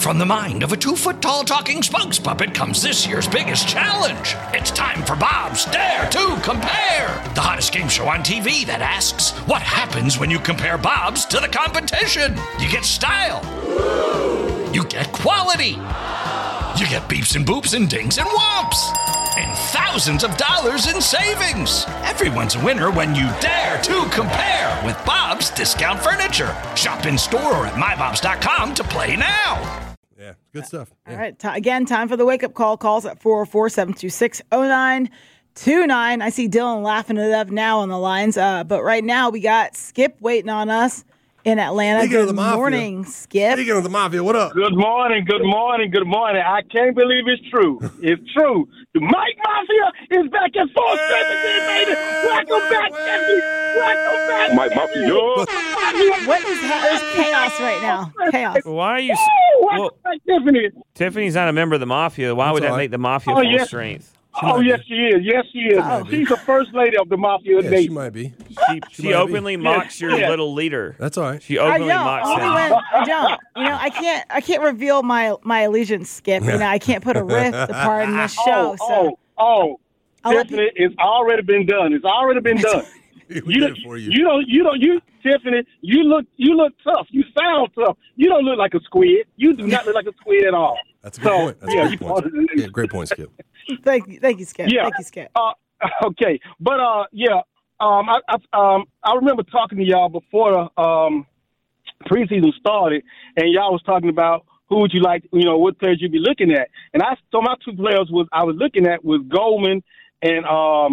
From the mind of a 2-foot-tall talking spokes puppet comes this year's biggest challenge. It's time for Bob's Dare to Compare, the hottest game show on TV that asks, what happens when you compare Bob's to the competition? You get style. You get quality. You get beeps and boops and dings and whomps. And thousands of dollars in savings. Everyone's a winner when you dare to compare with Bob's Discount Furniture. Shop in store or at mybobs.com to play now. Yeah, good stuff. Yeah. All right. Again, time for the wake-up call. Calls at 404-726-0929. I see Dylan laughing it up now on the lines. But right now, we got Skip waiting on us in Atlanta. Speaking of the Good Mafia. morning, Skip. Speaking of the Mafia, what up? Good morning, good morning, good morning. I can't believe it's true. It's true. The Mike Mafia is back in full strength again, baby. Welcome back, Jesse. Welcome back, Mike Mafia. What is there's chaos right now? Chaos. Why are you? Welcome back, Tiffany. Tiffany's not a member of the Mafia. Why would that all right. make the Mafia Oh, full yes. strength? Oh, yes, she is. Yes, she is. She's the first lady of the Mafia Yeah, today. she might be. She might openly be. mocks your Yeah. little leader. That's all right. She I openly don't. mocks Only him. when I don't. You know, I can't reveal my allegiance, Skip. You know, I can't put a riff apart in this show. So I'll let Tiffany, it's already been done. It's already been done. We did it for you. Tiffany, you look tough. You sound tough. You don't look like a squid. You do not look like a squid at all. That's a good point. That's yeah, a good point. Yeah, great point, Skip. thank you, Skip. Yeah. Thank you, Skip. Okay, but I remember talking to y'all before preseason started, and y'all was talking about who would you like, what players you'd be looking at, and so my two players I was looking at was Goldman and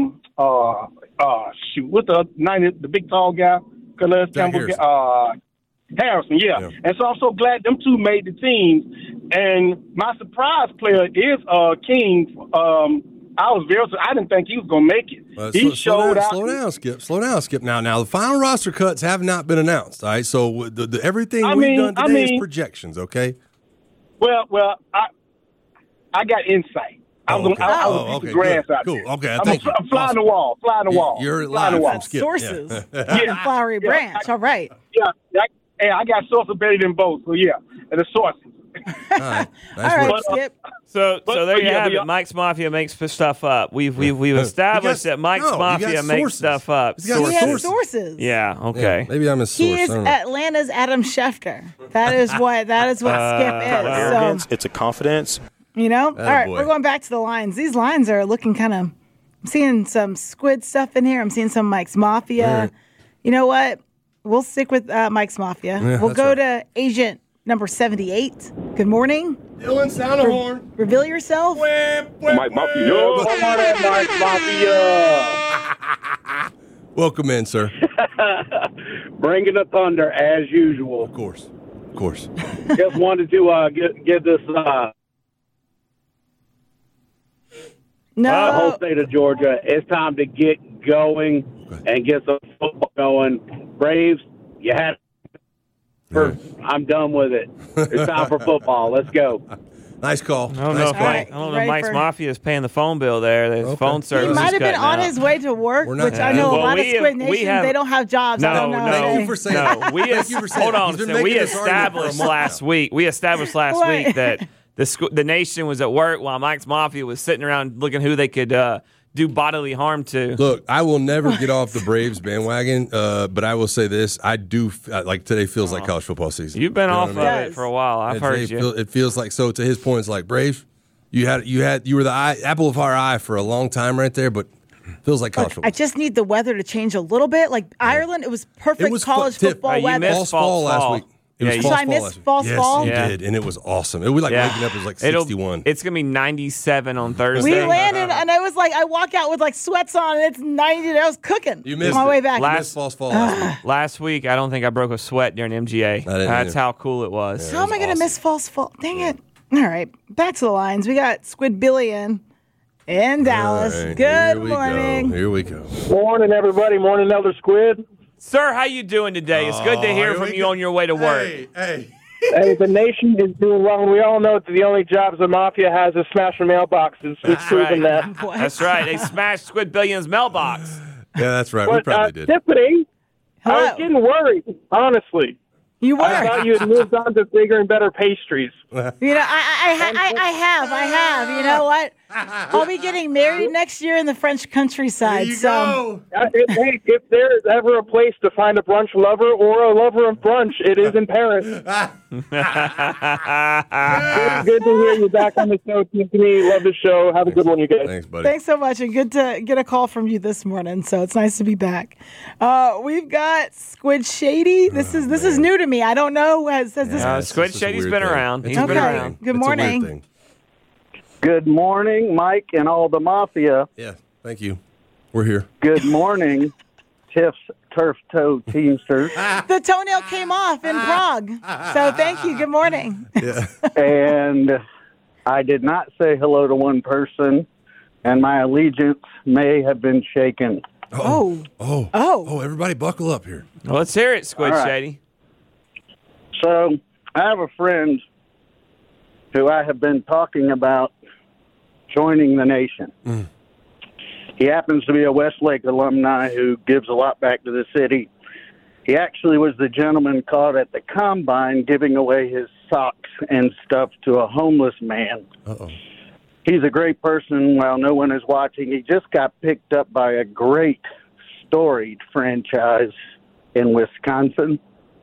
what's the big tall guy, Calais Campbell, Harrison, yeah. And so I'm so glad them two made the team. And my surprise player is King. I didn't think he was going to make it. He showed out. Slow down, Skip. Now, the final roster cuts have not been announced, all right? So everything we've done today is projections, okay? Well, I got insight. I was okay, the grass good. out Cool. there. Okay, I'm flying the wall. You're flying the live wall. from Skip. Sources. Yeah. Flowery Branch. All right. Yeah, I got sources better than both. So yeah, and the sources. All right. Nice All right, work. Skip. So there you have yeah. it. Mike's Mafia makes stuff up. We've established that Mike's Mafia makes stuff up. He's got He has sources. Yeah. Okay. Yeah, maybe I'm his source. He is I don't know. Atlanta's Adam Schefter. That is what Skip is. So, It's a confidence. all right, boy. we're going back to the lines. These lines are looking kind of. I'm seeing some Squid stuff in here. I'm seeing some Mike's Mafia. Right. You know what? We'll stick with Mike's Mafia. Yeah, we'll that's go right. to agent number 78. Good morning. Dylan, sound a horn. Reveal yourself. Mike Mafia. Come on in, Mike Mafia. Welcome in, sir. Bringing the thunder as usual. Of course. Just wanted to give this No. the whole state of Georgia. It's time to get going and get some football going. Braves, you had. I'm done with it. It's time for football. Let's go. Nice call. I don't know Right. if Ready Mike's for- Mafia is paying the phone bill there. The phone He service might is have been cutting on out. his way to work, We're not- which I know Well, a lot of we Squid have- we Nations, have- they don't have jobs. I don't know. Thank you for saying No, that. we Thank you for saying hold that. on. He's been So making we this argument for a established month last now. week. We established last Right. week that the nation was at work while Mike's Mafia was sitting around looking who they could do bodily harm to. Look, I will never get off the Braves bandwagon, but I will say this: I do like today feels like college football season. You've been You know off what of I mean? it for a while. I've heard Today you. it feels like so. To his point, it's like Braves. You were the apple of our eye for a long time right there, but feels like college football. I just need the weather to change a little bit. Like Ireland, it was perfect college Tip, football you weather. missed fall last fall. week. It Yeah, was you- false So I fall missed last week. false yes, fall? you Yeah. did, and it was awesome. It was like waking up. It was like 61. It's gonna be 97 on Thursday. We landed, and I was like, I walk out with like sweats on, and it's 90. I was cooking. You missed on my it. way back. You missed false fall last week. Last week, I don't think I broke a sweat during MGA. didn't That's either. how cool it was. How am I going to miss false fall? Dang it. All right, back to the lines. We got Squid Billion in Dallas. All right, Good morning. Here we go. Morning, everybody. Morning, Elder Squid. Sir, how you doing today? It's good to hear here from we you go. on your way to work. Hey. Hey, the nation is doing well, and we all know that the only jobs the mafia has is smashing mailboxes. It's proven right. that. What? That's right. They smashed Squid Billion's mailbox. Yeah, that's right. We But probably did. Tiffany, I Hello. was getting worried, honestly. You were. I thought you had moved on to bigger and better pastries. You know, I have. You know what? I'll be getting married next year in the French countryside. Go. If there's ever a place to find a brunch lover or a lover of brunch, it is in Paris. Good to hear you back on the show, Tiffany. Love the show. Have a good one, you guys. Thanks, buddy. Thanks so much, and good to get a call from you this morning. So it's nice to be back. We've got Squid Shady. This is new to me. I don't know. Has this? Squid Shady's been around. He's been around. Good morning. Good morning, Mike and all the Mafia. Yeah, thank you. We're here. Good morning, Tiff's Turf Toe Teamsters. The toenail came off in Prague. So thank you. Good morning. Yeah. And I did not say hello to one person, and my allegiance may have been shaken. Oh, everybody buckle up here. Well, let's hear it, Squid All right. Shady. So I have a friend who I have been talking about joining the nation. He happens to be a Westlake alumni who gives a lot back to the city. He actually was the gentleman caught at the Combine giving away his socks and stuff to a homeless man. Uh-oh. He's a great person while no one is watching. He just got picked up by a great, storied franchise in Wisconsin.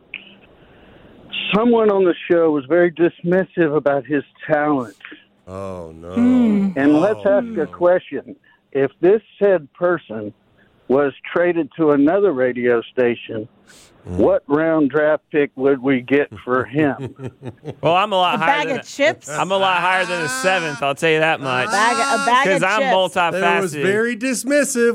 Someone on the show was very dismissive about his talent. Oh, no. And let's ask a question. If this said person was traded to another radio station, what round draft pick would we get for him? Well, I'm a lot higher. Bag of chips. I'm a lot higher than a 7th. I'll tell you that much. A bag of Because I'm chips. multifaceted. That was very dismissive.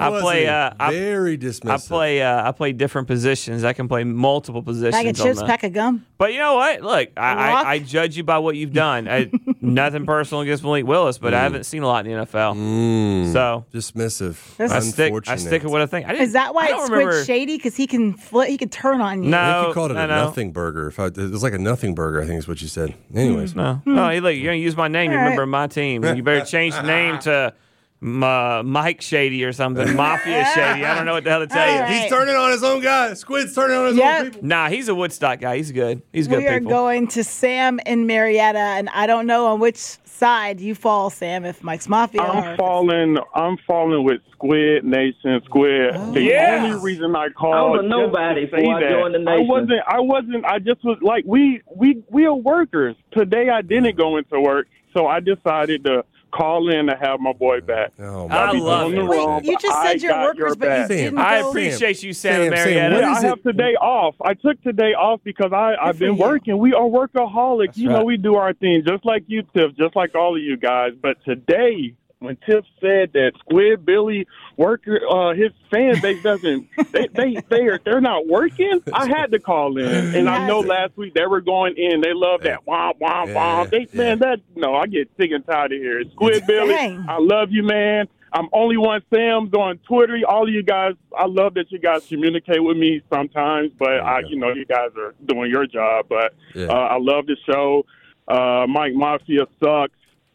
Very dismissive. I play different positions. I can play multiple positions. Bag of chips, pack of gum. But you know what? Look, I judge you by what you've done. Nothing personal against Malik Willis, but I haven't seen a lot in the NFL. So dismissive. I stick with what I think. Is that why it's Squid Shady? Because he can turn on you. No, I think you called it a nothing burger. It was like a nothing burger, I think is what you said. Anyways. No, hey, look, you're going to use my name. You're a member of my team. You better change the name to Mike Shady or something. Mafia Shady. I don't know what the hell to tell you. Right. He's turning on his own guy. Squid's turning on his own people. Nah, he's a Woodstock guy. He's good. He's good We are people. going to Sam in Marietta, and I don't know on which side you fall, Sam, if Mike's Mafia I'm falling with Squid Nation. Squid. The only reason I called I was a nobody before I joined the nation. I just was like, we are workers. Today I didn't go into work, so I decided to call in to have my boy back. Oh, I love it. Wait, you just said you're workers, but you didn't go. I appreciate you, Sam Marietta. Yeah, I have today off. I took today off because I've been working. We are workaholics. That's right. We do our thing just like you, Tiff, just like all of you guys. But today, when Tiff said that Squid Billy worker, his fan base doesn't, they're not working. I had to call in, and I know last week they were going in. They love that womp womp womp. I get sick and tired of hearing Squid Billy. I love you, man. I'm only one Sam's on Twitter. All of you guys, I love that you guys communicate with me sometimes, but you guys are doing your job. But I love the show. Mike Mafia sucks.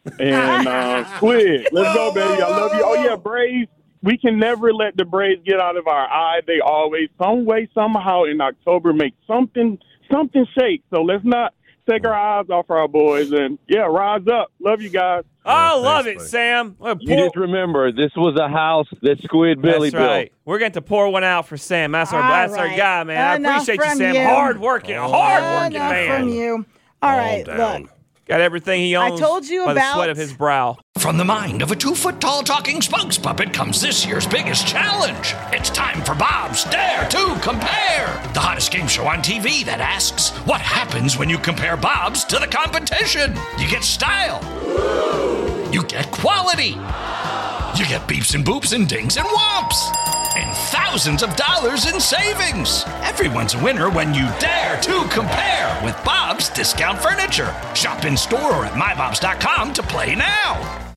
And Squid, let's go, baby. I love you. Oh, yeah, Braves. We can never let the Braves get out of our eye. They always, some way, somehow, in October, make something shake. So let's not take our eyes off our boys. And, rise up. Love you guys. I love it, Sam. You just remember, this was a house that Squid Billy That's right. built. We're going to pour one out for Sam. That's our guy, man. I appreciate you, Sam. you. Hard-working man. From you. All right, look. Got everything he owns. I told you by the about sweat of his brow. From the mind of a 2-foot-tall talking spokes puppet comes this year's biggest challenge. It's time for Bob's Dare to Compare, the hottest game show on TV that asks, what happens when you compare Bob's to the competition? You get style. You get quality. You get beeps and boops and dings and whomps. And thousands of dollars in savings. Everyone's a winner when you dare to compare with Bob's Discount Furniture. Shop in store or at mybobs.com to play now.